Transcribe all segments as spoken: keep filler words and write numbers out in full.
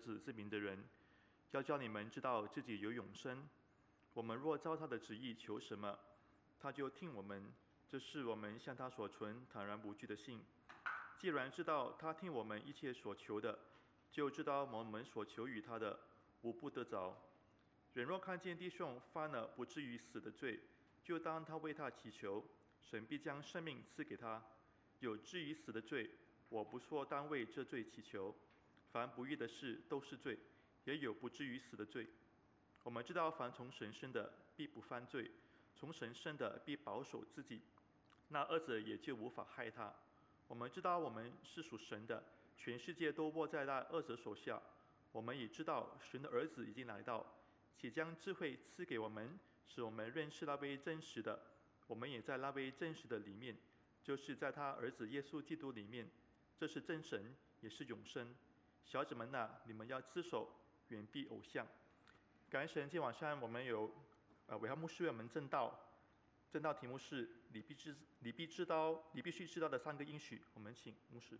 子之名的人，要叫你们知道自己有永生。我们若照他的旨意求什么，他就听我们。这是我们向他所存坦然不惧的信。既然知道他听我们一切所求的，就知道我们所求于他的无不得着。人若看见弟兄犯了不至于死的罪，就当他为他祈求，神必将生命赐给他。有至于死的罪，我不说当为这罪祈求。凡不义的事都是罪，也有不至于死的罪。我们知道，凡从神生的，必不犯罪；从神生的，必保守自己，那二者也就无法害他。我们知道，我们是属神的，全世界都握在那二者手下。我们也知道，神的儿子已经来到，且将智慧赐给我们，使我们认识那位真实的。我们也在那位真实的里面，就是在他儿子耶稣基督里面。这是真神，也是永生。小子们呐，你们要自守，远避偶像。感恩神，今天晚上我们有呃伟浩牧师为我们正道。正道题目是你必知你必知道你必须知道的三个应许。我们请牧师。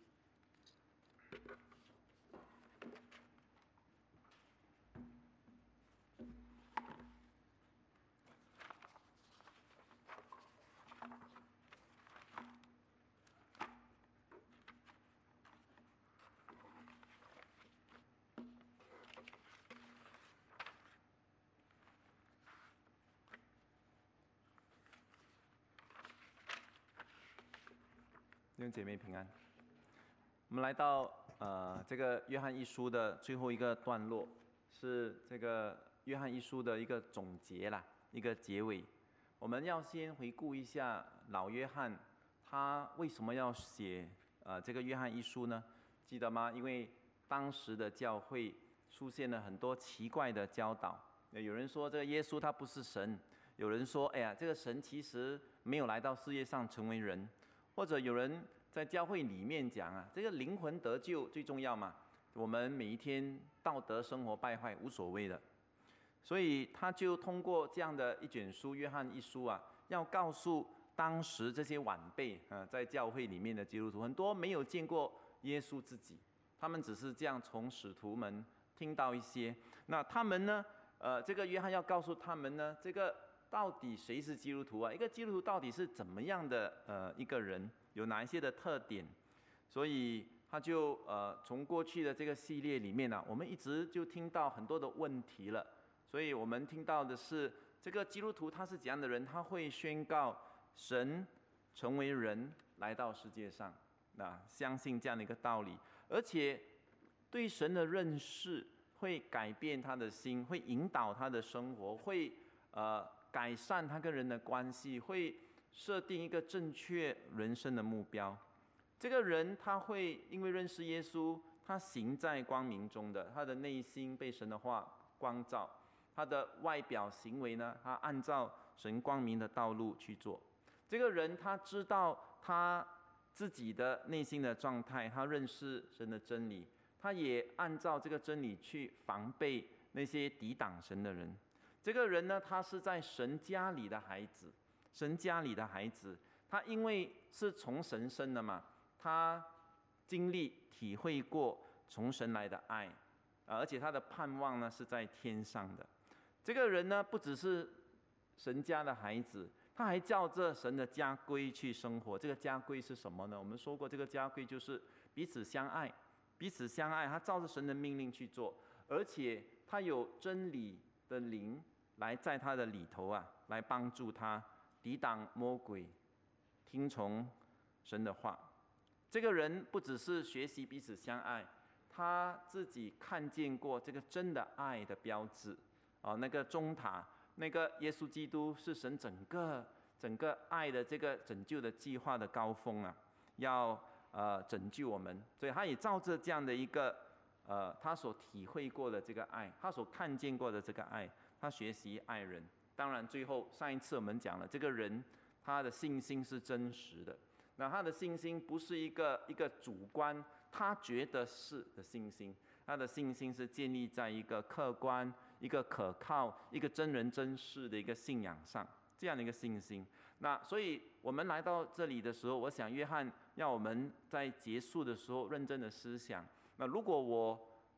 弟兄姐妹平安。我们来到呃这个约翰一书的最后一个段落，是这个约翰一书的一个总结啦，一个结尾。我们要先回顾一下老约翰，他为什么要写呃这个约翰一书呢？记得吗？因为当时的教会出现了很多奇怪的教导。有人说这个耶稣他不是神，有人说哎呀这个神其实没有来到世界上成为人。或者有人在教会里面讲啊，这个灵魂得救最重要嘛，我们每一天道德生活败坏无所谓的，所以他就通过这样的一卷书《约翰一书》啊，要告诉当时这些晚辈啊，在教会里面的基督徒，很多没有见过耶稣自己，他们只是这样从使徒们听到一些，那他们呢，呃，这个约翰要告诉他们呢，这个。到底谁是基督徒啊？一个基督徒到底是怎么样的呃一个人？有哪一些的特点？所以他就呃从过去的这个系列里面呢、啊，我们一直就听到很多的问题了。所以我们听到的是这个基督徒他是怎样的人？他会宣告神成为人来到世界上，那相信这样的一个道理，而且对神的认识会改变他的心，会引导他的生活，会呃。改善他跟人的关系，会设定一个正确人生的目标。这个人他会因为认识耶稣，他行在光明中的，他的内心被神的话光照，他的外表行为呢，他按照神光明的道路去做。这个人他知道他自己的内心的状态，他认识神的真理，他也按照这个真理去防备那些抵挡神的人。这个人呢，他是在神家里的孩子，神家里的孩子，他因为是从神生的嘛，他经历体会过从神来的爱，而且他的盼望呢是在天上的。这个人呢，不只是神家的孩子，他还照着神的家规去生活。这个家规是什么呢？我们说过，这个家规就是彼此相爱，彼此相爱，他照着神的命令去做，而且他有真理的灵。来在他的里头啊，来帮助他抵挡魔鬼，听从神的话。这个人不只是学习彼此相爱，他自己看见过这个真的爱的标志啊，那个中塔，那个耶稣基督是神整个整个爱的这个拯救的计划的高峰啊，要呃拯救我们，所以他也照着这样的一个呃他所体会过的这个爱，他所看见过的这个爱。他学习爱人，当然最后上一次我们讲了，这个人他的信心是真实的。那他的信心不是一个一个主观他觉得是的信心，他的信心是建立在一个客观、一个可靠、一个真人真事的一个信仰上，这样的一个信心。那所以我们来到这里的时候，我想约翰要我们在结束的时候认真的思想。那如果我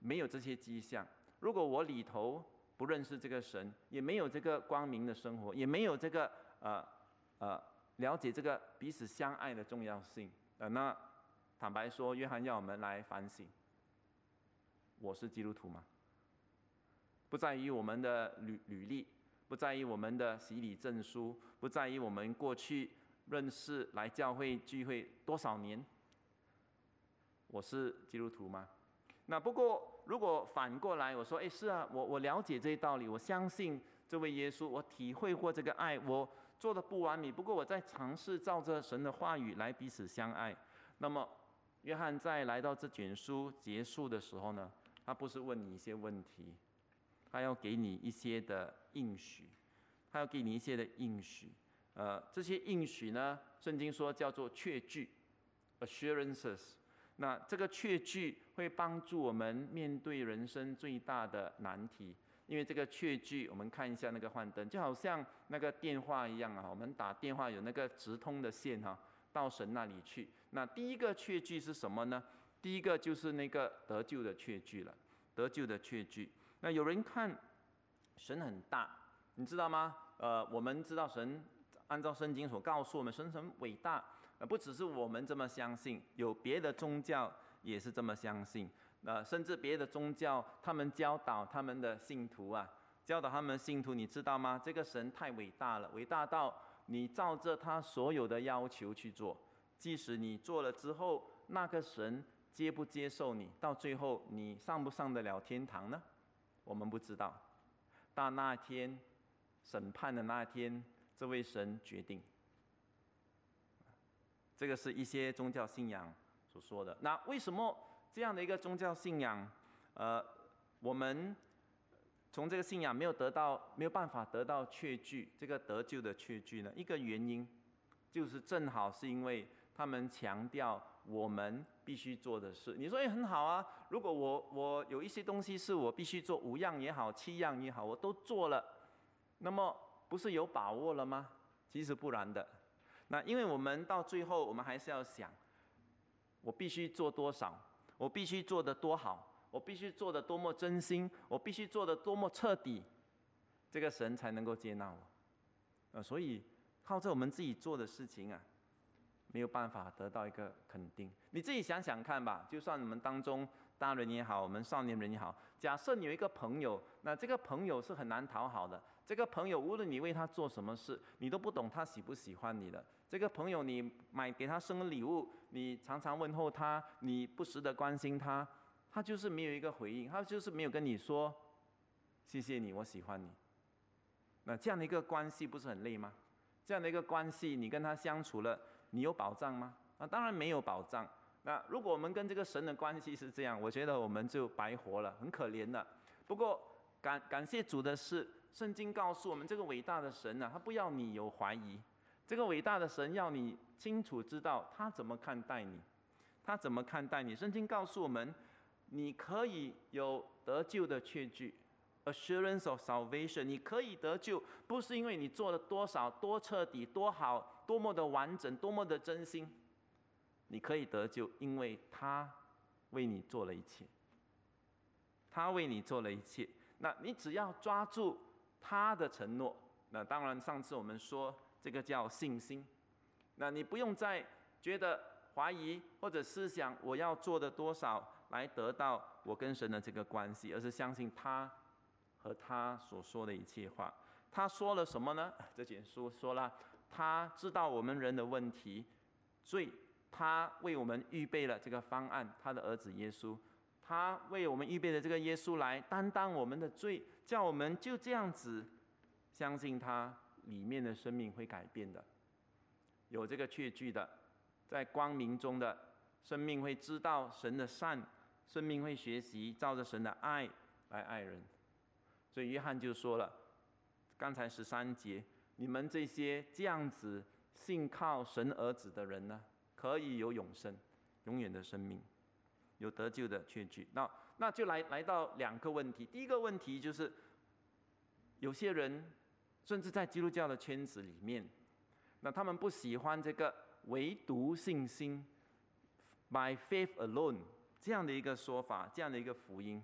没有这些迹象，如果我里头不认识这个神，也没有这个光明的生活，也没有这个呃呃了解这个彼此相爱的重要性，呃，那坦白说，约翰要我们来反省：我是基督徒吗？不在于我们的履履历，不在于我们的洗礼证书，不在于我们过去认识来教会聚会多少年。我是基督徒吗？那不过，如果反过来，我说，哎，是啊，我我了解这些道理，我相信这位耶稣，我体会过这个爱，我做的不完美，不过我在尝试照着神的话语来彼此相爱。那么，约翰在来到这卷书结束的时候呢，他不是问你一些问题，他要给你一些的应许，他要给你一些的应许。呃，这些应许呢，圣经说叫做确据 （assurances）。那这个确据会帮助我们面对人生最大的难题，因为这个确据，我们看一下那个幻灯，就好像那个电话一样啊，我们打电话有那个直通的线哈，到神那里去。那第一个确据是什么呢？第一个就是那个得救的确据了，得救的确据。那有人看神很大，你知道吗？呃，我们知道神按照圣经所告诉我们，神很伟大。呃，不只是我们这么相信，有别的宗教也是这么相信。呃，甚至别的宗教，他们教导他们的信徒啊，教导他们的信徒，你知道吗？这个神太伟大了，伟大到你照着他所有的要求去做，即使你做了之后，那个神接不接受你，到最后你上不上得了天堂呢？我们不知道。但那天审判的那天，这位神决定。这个是一些宗教信仰所说的。那为什么这样的一个宗教信仰，呃，我们从这个信仰没有得到，没有办法得到确据，这个得救的确据呢？一个原因就是正好是因为他们强调我们必须做的事。你说也很好啊，如果我我有一些东西是我必须做，五样也好，七样也好，我都做了，那么不是有把握了吗？其实不然的。那因为我们到最后，我们还是要想，我必须做多少，我必须做得多好，我必须做得多么真心，我必须做得多么彻底，这个神才能够接纳我。呃，所以靠着我们自己做的事情啊，没有办法得到一个肯定。你自己想想看吧，就算我们当中大人也好，我们少年人也好，假设你有一个朋友，那这个朋友是很难讨好的。这个朋友无论你为他做什么事，你都不懂他喜不喜欢你的。这个朋友你买给他生日礼物，你常常问候他，你不时的关心他，他就是没有一个回应，他就是没有跟你说谢谢你，我喜欢你。那这样的一个关系不是很累吗？这样的一个关系，你跟他相处了，你有保障吗？那当然没有保障。那如果我们跟这个神的关系是这样，我觉得我们就白活了，很可怜的。不过感感谢主的是，圣经告诉我们，这个伟大的神啊，他不要你有怀疑，这个伟大的神要你清楚知道他怎么看待你，他怎么看待你。圣经告诉我们，你可以有得救的确据 ，assurance of salvation， 你可以得救，不是因为你做了多少、多彻底、多好、多么的完整、多么的真心，你可以得救，因为他为你做了一切，他为你做了一切。那你只要抓住他的承诺，那当然上次我们说这个叫信心。那你不用再觉得怀疑或者思想我要做的多少来得到我跟神的这个关系，而是相信他和他所说的一切话。他说了什么呢？这卷书说了，他知道我们人的问题，罪，他为我们预备了这个方案，他的儿子耶稣。他为我们预备的这个耶稣来担当我们的罪，叫我们就这样子相信他，里面的生命会改变的，有这个确据的，在光明中的生命会知道神的善，生命会学习照着神的爱来爱人。所以约翰就说了，刚才十三节，你们这些这样子信靠神儿子的人呢，可以有永生，永远的生命。有得救的确据。那那就来来到两个问题。第一个问题就是，有些人甚至在基督教的圈子里面，那他们不喜欢这个唯独信心 （by faith alone） 这样的一个说法，这样的一个福音。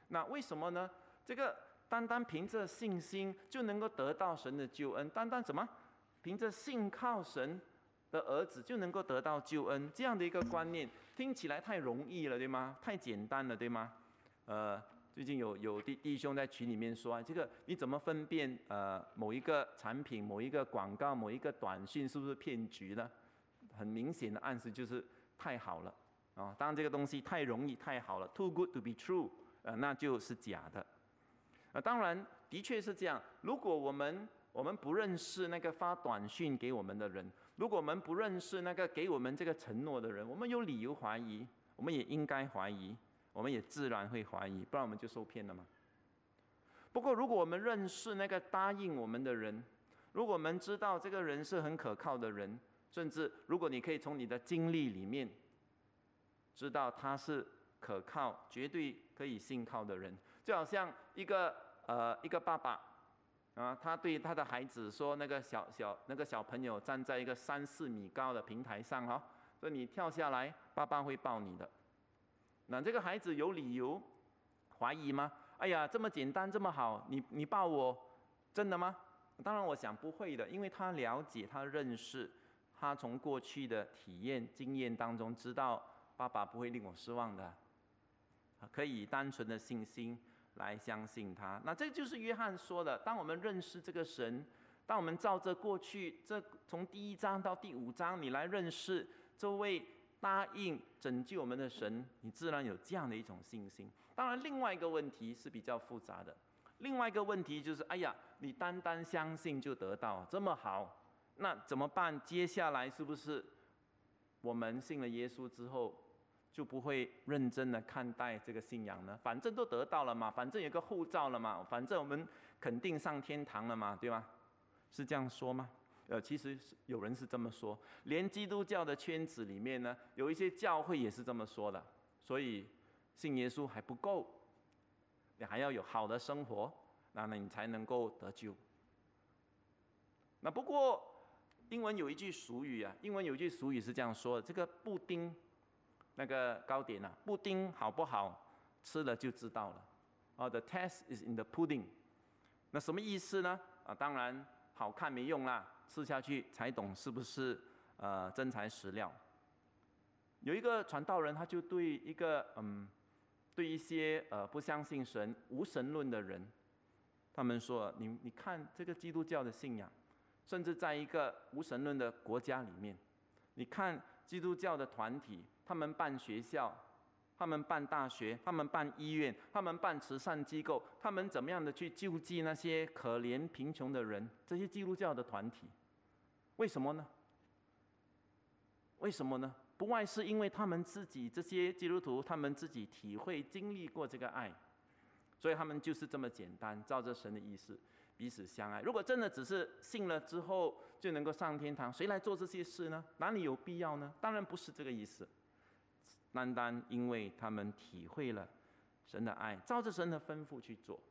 那为什么呢？这个单单凭着信心就能够得到神的救恩，单单怎么？凭着信靠神的儿子就能够得到救恩，这样的一个观念听起来太容易了，对吗？太简单了，对吗？呃，最近有有弟弟兄在群里面说，这个你怎么分辨呃某一个产品、某一个广告、某一个短讯是不是骗局呢？很明显的暗示就是太好了啊！当这个东西太容易、太好了 ，too good to be true， 呃，那就是假的。呃，当然的确是这样。如果我们我们不认识那个发短讯给我们的人，如果我们不认识那个给我们这个承诺的人，我们有理由怀疑，我们也应该怀疑，我们也自然会怀疑，不然我们就受骗了嘛。不过，如果我们认识那个答应我们的人，如果我们知道这个人是很可靠的人，甚至如果你可以从你的经历里面知道他是可靠、绝对可以信靠的人，就好像一个呃一个爸爸。啊，他对他的孩子说：“那个小小那个小朋友站在一个三四米高的平台上，哈，说你跳下来，爸爸会抱你的。”那这个孩子有理由怀疑吗？哎呀，这么简单，这么好，你你抱我，真的吗？当然，我想不会的，因为他了解，他认识，他从过去的体验经验当中知道，爸爸不会令我失望的，可以单纯的信心来相信他。那这就是约翰说的，当我们认识这个神，当我们照着过去这从第一章到第五章你来认识这位答应拯救我们的神，你自然有这样的一种信心。当然另外一个问题是比较复杂的，另外一个问题就是哎呀，你单单相信就得到这么好，那怎么办？接下来是不是我们信了耶稣之后就不会认真的看待这个信仰呢？反正都得到了嘛，反正有个护照了嘛，反正我们肯定上天堂了嘛，对吗？是这样说吗？呃，其实有人是这么说，连基督教的圈子里面呢，有一些教会也是这么说的。所以信耶稣还不够，你还要有好的生活，那你才能够得救。那不过英文有一句俗语啊，英文有一句俗语是这样说的：这个布丁。那个糕点啊，布丁好不好，吃了就知道了。啊 ，the test is in the pudding。那什么意思呢？啊，当然好看没用啦，吃下去才懂是不是呃真材实料。有一个传道人，他就对一个嗯，对一些呃不相信神、无神论的人，他们说：你你看这个基督教的信仰，甚至在一个无神论的国家里面，你看基督教的团体。他们办学校，他们办大学，他们办医院，他们办慈善机构，他们怎么样的去救济那些可怜贫穷的人？这些基督教的团体，为什么呢？为什么呢？不外是因为他们自己这些基督徒，他们自己体会经历过这个爱，所以他们就是这么简单，照着神的意思彼此相爱。如果真的只是信了之后就能够上天堂，谁来做这些事呢？哪里有必要呢？当然不是这个意思。单单因为他们体会了神的爱，照着神的吩咐去做。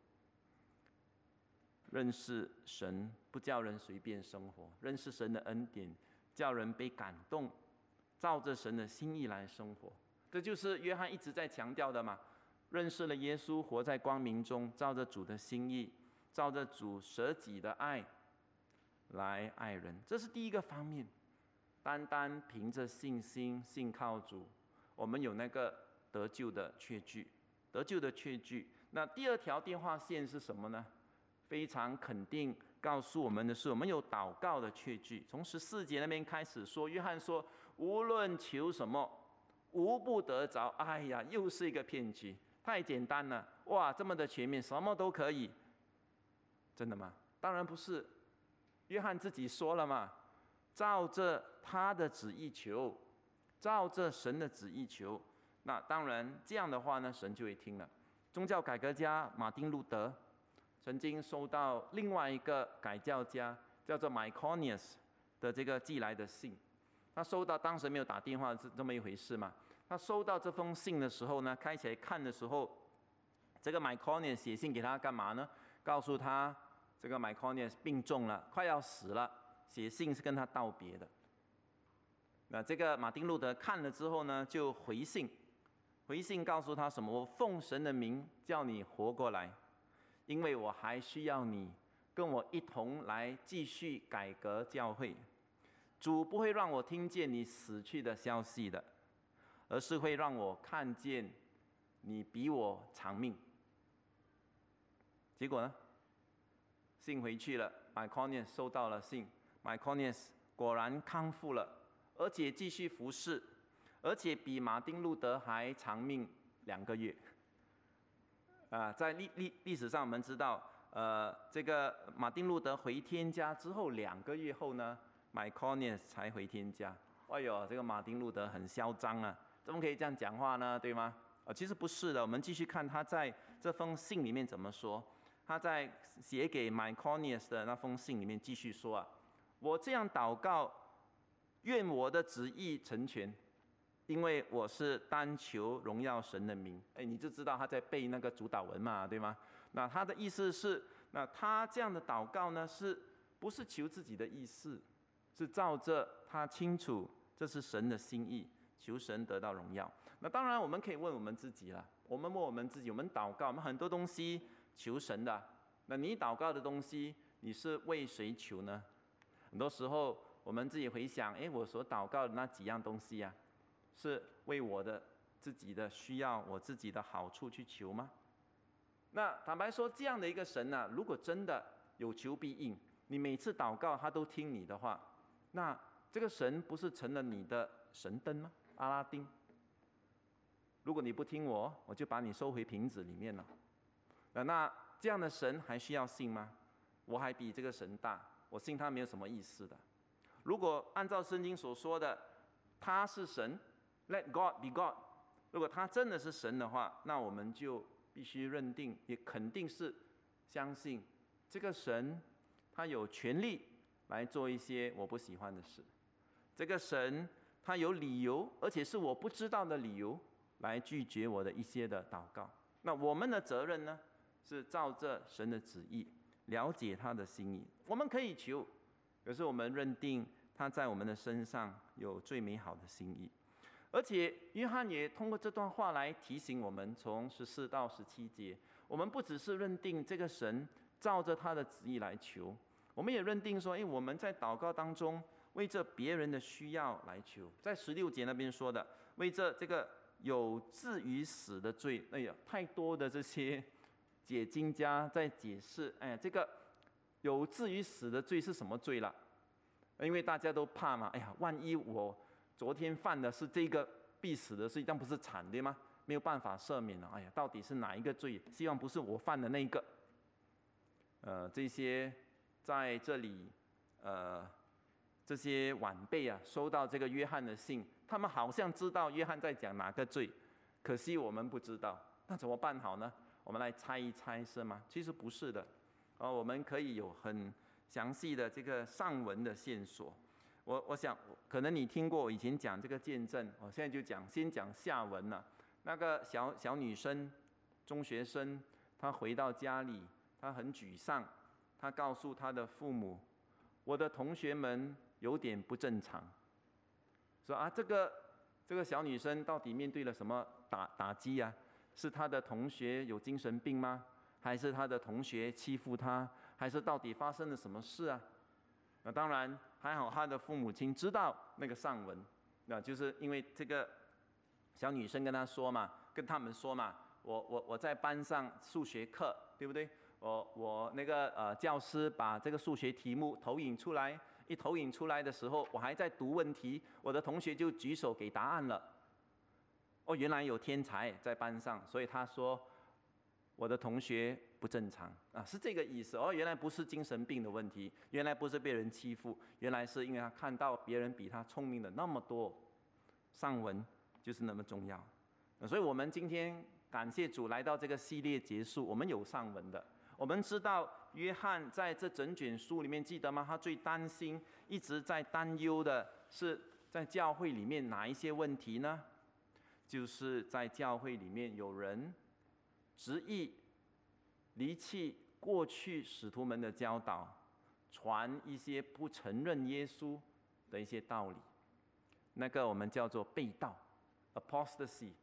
认识神不叫人随便生活，认识神的恩典叫人被感动，照着神的心意来生活。这就是约翰一直在强调的嘛。认识了耶稣，活在光明中，照着主的心意，照着主舍己的爱来爱人，这是第一个方面。单单凭着信心信靠主，我们有那个得救的确据，得救的确据。那第二条电话线是什么呢？非常肯定告诉我们的是，我们有祷告的确据。从十四节那边开始说，约翰说，无论求什么，无不得着。哎呀，又是一个骗局，太简单了，哇，这么的全面，什么都可以。真的吗？当然不是。约翰自己说了嘛，照着他的旨意求。照着神的旨意求，那当然这样的话呢，神就会听了。宗教改革家马丁路德曾经收到另外一个改教家叫做 Myconius 的这个寄来的信，他收到当时没有打电话是这么一回事嘛。他收到这封信的时候呢，开起来看的时候，这个 Myconius 写信给他干嘛呢？告诉他这个 Myconius 病重了，快要死了，写信是跟他道别的。那这个马丁路德看了之后呢，就回信， 回信告诉他什么？我奉神的名叫你活过来，因为我还需要你跟我一同来继续改革教会。主不会让我听见你死去的消息的，而是会让我看见你比我长命。结果呢？信回去了 ，Myconius 收到了信 ，Myconius 果然康复了，而且继续服侍。而且比马丁路德还长命两个月。啊，在历历历史上我们知道，呃，这个马丁路德回天家之后两个月后呢 ，Myconius 才回天家。哎呦，这个马丁路德很嚣张啊，怎么可以这样讲话呢？对吗？呃，其实不是的，我们继续看他在这封信里面怎么说。他在写给 Myconius 的那封信里面继续说啊，我这样祷告，愿我的旨意成全。因为我是单求荣耀神的名，哎，你就知道他在背那个主祷文嘛，对吗？那他的意思是，那他这样的祷告呢，是不是求自己的意思？是照着他清楚这是神的心意，求神得到荣耀。那当然，我们可以问我们自己了，我们问我们自己，我们祷告，我们很多东西求神的，那你祷告的东西，你是为谁求呢？很多时候我们自己回想，哎，我所祷告的那几样东西啊。是为我的自己的需要，我自己的好处去求吗？那坦白说，这样的一个神啊，如果真的有求必应，你每次祷告他都听你的话，那这个神不是成了你的神灯吗？阿拉丁，如果你不听我，我就把你收回瓶子里面了。那这样的神还需要信吗？我还比这个神大，我信他没有什么意思的。如果按照圣经所说的，他是神。Let God be God。如果他真的是神的话，那我们就必须认定，也肯定是相信这个神，他有权利来做一些我不喜欢的事。这个神他有理由，而且是我不知道的理由，来拒绝我的一些的祷告。那我们的责任呢，是照着神的旨意，了解他的心意。我们可以求，可是我们认定他在我们的身上有最美好的心意。而且约翰也通过这段话来提醒我们，从十四到十七节，我们不只是认定这个神照着他的旨意来求，我们也认定说，哎，我们在祷告当中为着别人的需要来求。在十六节那边说的，为着这个有至于死的罪，哎呀，太多的这些解经家在解释，哎呀，这个有至于死的罪是什么罪了？因为大家都怕嘛，哎呀，万一我昨天犯的是这个必死的罪，这样不是惨的吗？没有办法赦免了。哎呀，到底是哪一个罪？希望不是我犯的那个。呃，这些在这里，呃，这些晚辈啊，收到这个约翰的信，他们好像知道约翰在讲哪个罪，可惜我们不知道，那怎么办好呢？我们来猜一猜是吗？其实不是的。哦，我们可以有很详细的这个上文的线索。我我想，可能你听过我以前讲这个见证，我现在就讲，先讲下文了。那个小小女生，中学生，她回到家里，她很沮丧，她告诉她的父母，我的同学们有点不正常。说啊，这个这个小女生到底面对了什么打打击啊？是她的同学有精神病吗？还是她的同学欺负她？还是到底发生了什么事啊？那当然还好，他的父母亲知道那个上文，那就是因为这个小女生跟他说嘛，跟他们说嘛，我我我在班上数学课，对不对？我我那个呃教师把这个数学题目投影出来，一投影出来的时候，我还在读问题，我的同学就举手给答案了。哦，原来有天才在班上，所以他说我的同学不正常啊，是这个意思哦。原来不是精神病的问题，原来不是被人欺负，原来是因为他看到别人比他聪明的那么多。上文就是那么重要，所以我们今天感谢主来到这个系列结束，我们有上文的。我们知道约翰在这整卷书里面，记得吗？他最担心、一直在担忧的是在教会里面哪一些问题呢？就是在教会里面有人执意离弃过去使徒们的教导，传一些不承认耶稣的一些道理，那个我们叫做背道 （apostasy）。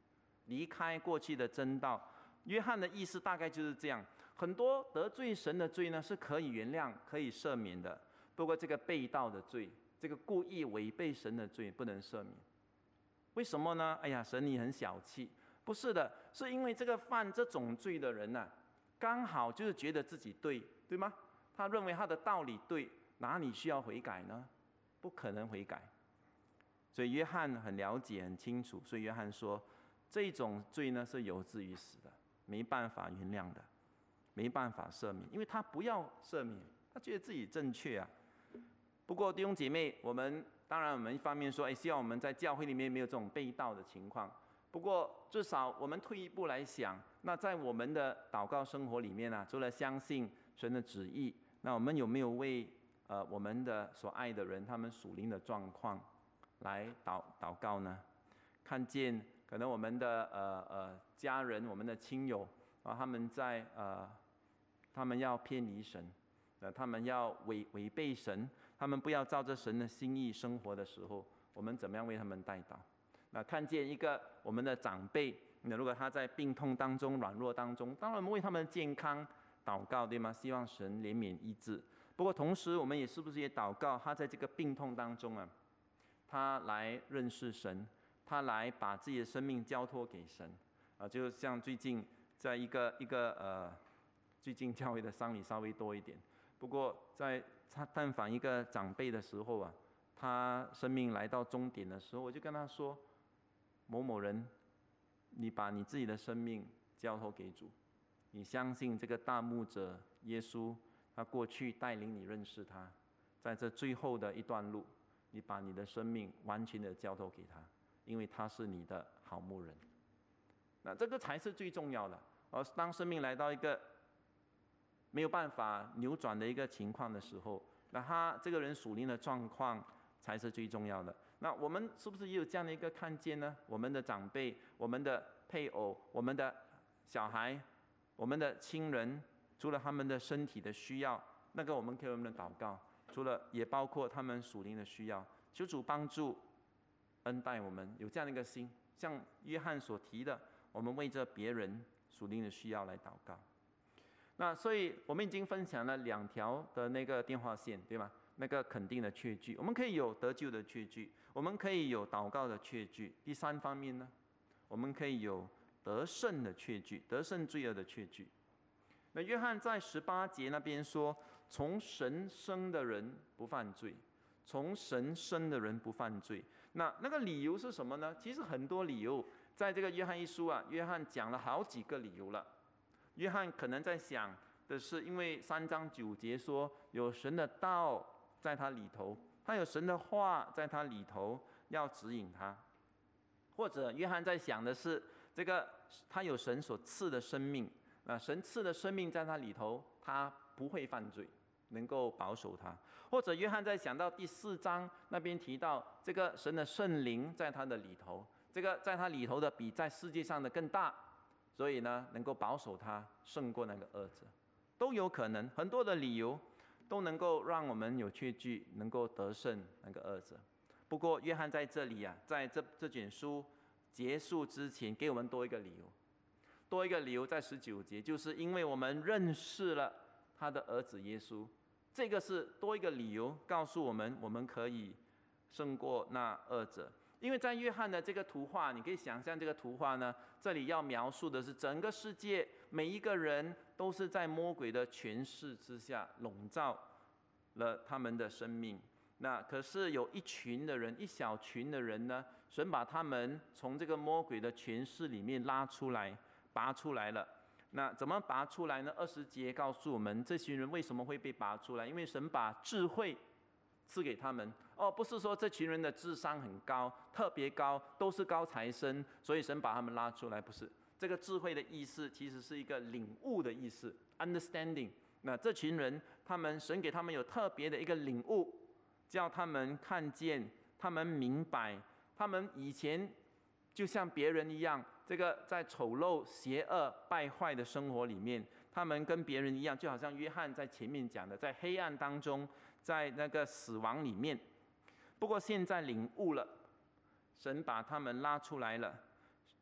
离开过去的真道。约翰的意思大概就是这样：很多得罪神的罪呢是可以原谅、可以赦免的，不过这个背道的罪，这个故意违背神的罪不能赦免。为什么呢？哎呀，神你很小气。不是的，是因为这个犯这种罪的人呢、啊，刚好就是觉得自己对，对吗？他认为他的道理对，哪里需要悔改呢？不可能悔改。所以约翰很了解、很清楚，所以约翰说，这种罪呢是有至于死的，没办法原谅的，没办法赦免，因为他不要赦免，他觉得自己正确啊。不过弟兄姐妹，我们当然我们一方面说，哎，希望我们在教会里面没有这种背道的情况。不过至少我们退一步来想，那在我们的祷告生活里面啊，除了相信神的旨意，那我们有没有为呃我们的所爱的人他们属灵的状况来祷祷告呢？看见可能我们的呃呃家人、我们的亲友啊，他们在呃他们要偏离神，呃他们要违违背神，他们不要照着神的心意生活的时候，我们怎么样为他们代祷？那看见一个我们的长辈，那如果他在病痛当中、软弱当中，当然我们为他们的健康祷告，对吗？希望神怜悯医治。不过同时，我们也是不是也祷告，他在这个病痛当中啊，他来认识神，他来把自己的生命交托给神啊。就像最近在一个一个呃，最近教会的丧礼稍微多一点，不过在他探访一个长辈的时候啊，他生命来到终点的时候，我就跟他说，某某人，你把你自己的生命交托给主，你相信这个大牧者耶稣，他过去带领你认识他，在这最后的一段路，你把你的生命完全的交托给他，因为他是你的好牧人。那这个才是最重要的。而当生命来到一个没有办法扭转的一个情况的时候，那他这个人属灵的状况才是最重要的。那我们是不是也有这样的一个看见呢？我们的长辈、我们的配偶、我们的小孩、我们的亲人，除了他们的身体的需要，那个我们可以我们的祷告，除了也包括他们属灵的需要，求主帮助恩待我们有这样的一个心，像约翰所提的，我们为着别人属灵的需要来祷告。那所以我们已经分享了两条的那个电话线，对吗？那个肯定的确据，我们可以有得救的确据，我们可以有祷告的确据。第三方面呢，我们可以有得胜的确据，得胜罪恶的确据。那约翰在十八节那边说，从神生的人不犯罪，从神生的人不犯罪。那那个理由是什么呢？其实很多理由，在这个约翰一书啊，约翰讲了好几个理由了。约翰可能在想的是，因为三章九节说有神的道在他里头，他有神的话在他里头要指引他。或者约翰在想的是，这个他有神所赐的生命，啊，神赐的生命在他里头，他不会犯罪，能够保守他。或者约翰在想到第四章那边提到，这个神的圣灵在他的里头，这个在他里头的比在世界上的更大，所以呢，能够保守他胜过那个恶者，都有可能，很多的理由都能够让我们有确据，能够得胜那个恶者。不过约翰在这里啊，在这这卷书结束之前，给我们多一个理由，多一个理由在十九节，就是因为我们认识了他的儿子耶稣，这个是多一个理由，告诉我们我们可以胜过那恶者。因为在约翰的这个图画，你可以想象这个图画呢，这里要描述的是整个世界每一个人都是在魔鬼的权势之下笼罩了他们的生命。那可是有一群的人，一小群的人呢，神把他们从这个魔鬼的权势里面拉出来，拔出来了。那怎么拔出来呢？二十节告诉我们，这群人为什么会被拔出来？因为神把智慧赐给他们。哦，不是说这群人的智商很高，特别高，都是高材生，所以神把他们拉出来，不是。这个智慧的意思其实是一个领悟的意思 ，understanding。那这群人，他们神给他们有特别的一个领悟，叫他们看见，他们明白，他们以前就像别人一样，这个在丑陋、邪恶、败坏的生活里面，他们跟别人一样，就好像约翰在前面讲的，在黑暗当中，在那个死亡里面。不过现在领悟了，神把他们拉出来了，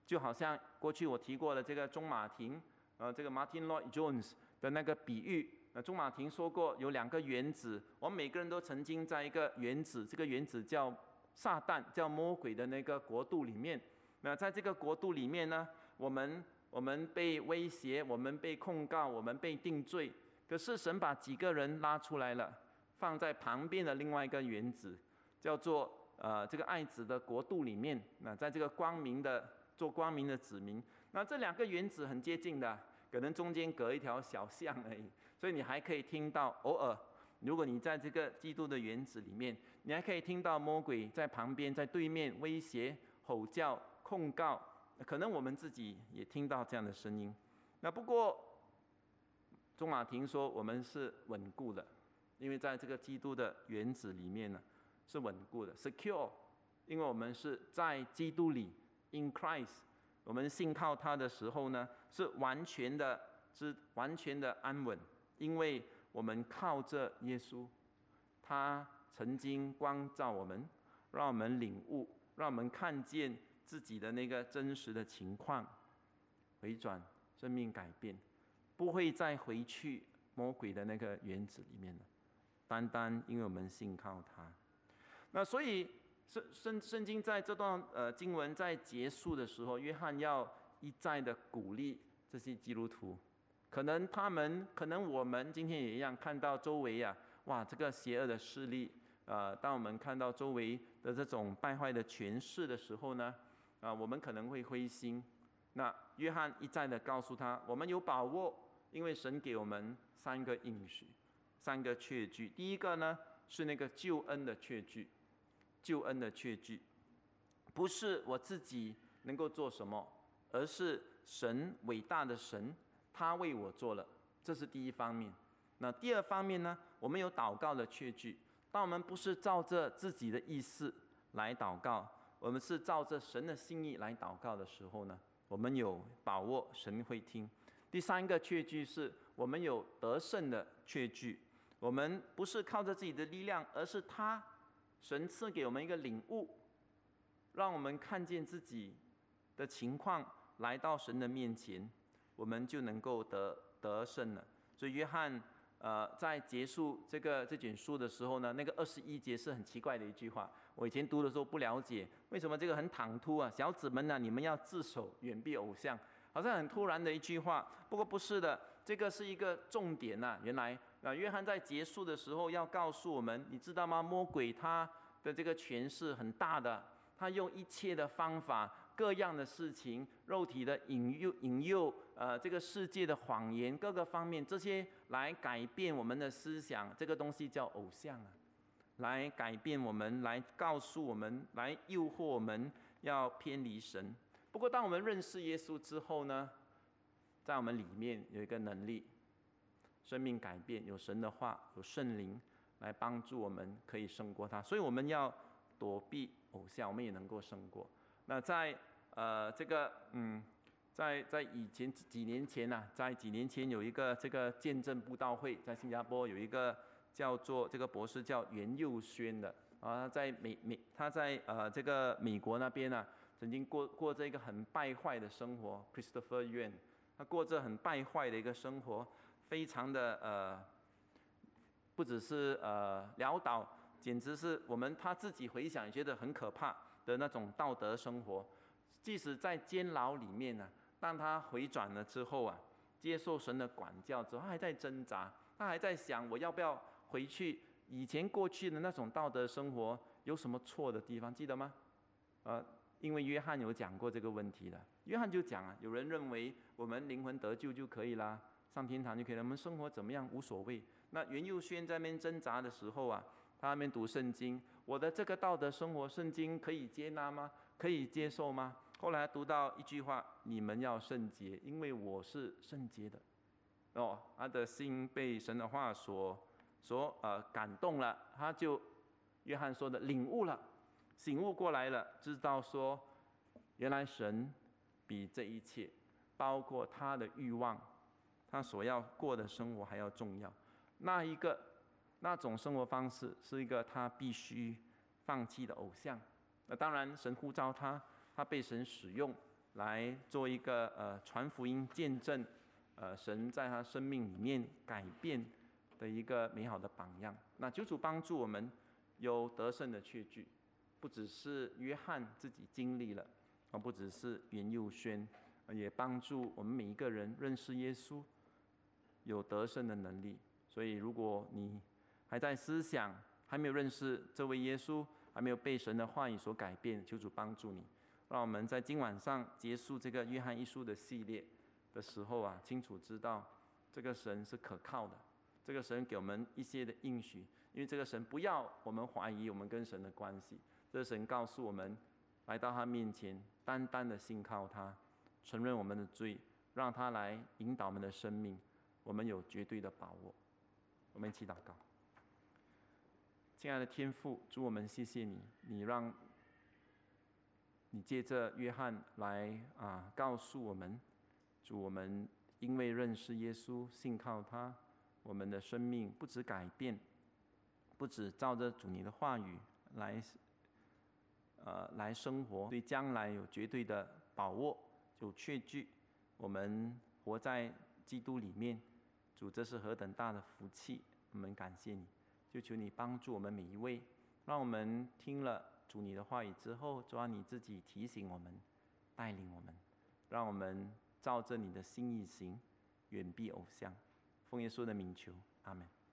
就好像过去我提过的这个中马庭，呃，这个 Martin Lloyd Jones 的那个比喻。呃，中马庭说过有两个原子，我们每个人都曾经在一个原子，这个原子叫撒旦，叫魔鬼的那个国度里面。那在这个国度里面呢，我们我们被威胁，我们被控告，我们被定罪。可是神把几个人拉出来了，放在旁边的另外一个原子，叫做呃这个爱子的国度里面。那在这个光明的做光明的子民，那这两个原子很接近的，可能中间隔一条小巷而已。所以你还可以听到，偶尔，如果你在这个基督的原子里面，你还可以听到魔鬼在旁边、在对面威胁、吼叫、控告。可能我们自己也听到这样的声音。那不过，中马庭说我们是稳固的，因为在这个基督的原子里面呢，是稳固的 ，secure， 因为我们是在基督里 ，in Christ， 我们信靠他的时候呢，是完全的，是完全的安稳。因为我们靠着耶稣，他曾经光照我们，让我们领悟，让我们看见自己的那个真实的情况，回转，生命改变，不会再回去魔鬼的那个原子里面了。单单因为我们信靠他。那所以圣圣圣经在这段呃经文在结束的时候，约翰要一再的鼓励这些基督徒。可能他们，可能我们今天也一样，看到周围啊，哇，这个邪恶的势力，呃，当我们看到周围的这种败坏的权势的时候呢，啊、呃，我们可能会灰心。那约翰一再的告诉他，我们有把握，因为神给我们三个应许，三个确据。第一个呢是那个救恩的确据，救恩的确据，不是我自己能够做什么，而是神伟大的神。他为我做了，这是第一方面。那第二方面呢？我们有祷告的确据。当我们不是照着自己的意思来祷告，我们是照着神的心意来祷告的时候呢，我们有把握神会听。第三个确据是我们有得胜的确据。我们不是靠着自己的力量，而是他神赐给我们一个领悟，让我们看见自己的情况，来到神的面前。我们就能够得得胜了。所以约翰呃在结束这个这卷书的时候呢，那个二十一节是很奇怪的一句话。我以前读的时候不了解，为什么这个很唐突啊？小子们啊，你们要自守，远避偶像，好像很突然的一句话。不过不是的，这个是一个重点呐、啊。原来啊，约翰在结束的时候要告诉我们，你知道吗？魔鬼他的这个权势很大的，他用一切的方法。各样的事情，肉体的引诱、引诱，呃，这个世界的谎言，各个方面，这些来改变我们的思想，这个东西叫偶像啊，来改变我们，来告诉我们，来诱惑我们要偏离神。不过，当我们认识耶稣之后呢，在我们里面有一个能力，生命改变，有神的话，有圣灵来帮助我们，可以胜过他。所以我们要躲避偶像，我们也能够胜过。那在呃这个嗯，在在以前几年前呐、啊，在几年前有一个这个见证布道会，在新加坡有一个叫做这个博士叫袁佑轩的啊，在美美他在呃这个美国那边啊，曾经过过着一个很败坏的生活 ，Christopher Yuan， 他过着很败坏的一个生活，非常的呃，不只是呃潦倒，简直是我们他自己回想也觉得很可怕。的那种道德生活，即使在监牢里面呢、啊，当他回转了之后啊，接受神的管教之后，他还在挣扎，他还在想我要不要回去以前过去的那种道德生活，有什么错的地方？记得吗？呃，因为约翰有讲过这个问题的，约翰就讲啊，有人认为我们灵魂得救就可以啦，上天堂就可以了，我们生活怎么样无所谓。那袁佑轩在那边挣扎的时候啊，他那边读圣经。我的这个道德生活，圣经可以接纳吗？可以接受吗？后来读到一句话：你们要圣洁，因为我是圣洁的。哦，他的心被神的话所所呃感动了，他就约翰说的领悟了，醒悟过来了，知道说原来神比这一切，包括他的欲望，他所要过的生活还要重要。那一个。那种生活方式是一个他必须放弃的偶像。那当然，神呼召他，他被神使用， 来做一个呃传福音见证，呃神在他生命里面改变的一个美好的榜样。那求主帮助我们有得胜的确据，不只是约翰自己经历了，而不只是袁佑轩，也帮助我们每一个人认识耶稣，有得胜的能力。所以如果你还在思想还没有认识这位耶稣，还没有被神的话语所改变，求主帮助你。让我们在今晚上结束这个约翰一书的系列的时候啊，清楚知道这个神是可靠的，这个神给我们一些的应许，因为这个神不要我们怀疑我们跟神的关系，这个神告诉我们来到他面前，单单的信靠他，承认我们的罪，让他来引导我们的生命，我们有绝对的把握。我们一起祷告。亲爱的天父，主我们谢谢你，你让你借着约翰来啊告诉我们，主我们因为认识耶稣，信靠他，我们的生命不止改变，不止照着主你的话语来呃来生活，对将来有绝对的把握，有确据。我们活在基督里面，主这是何等大的福气，我们感谢你，就求你帮助我们每一位，让我们听了主你的话语之后，主啊你自己提醒我们，带领我们，让我们照着你的心意行，远避偶像。奉耶稣的名求，阿们。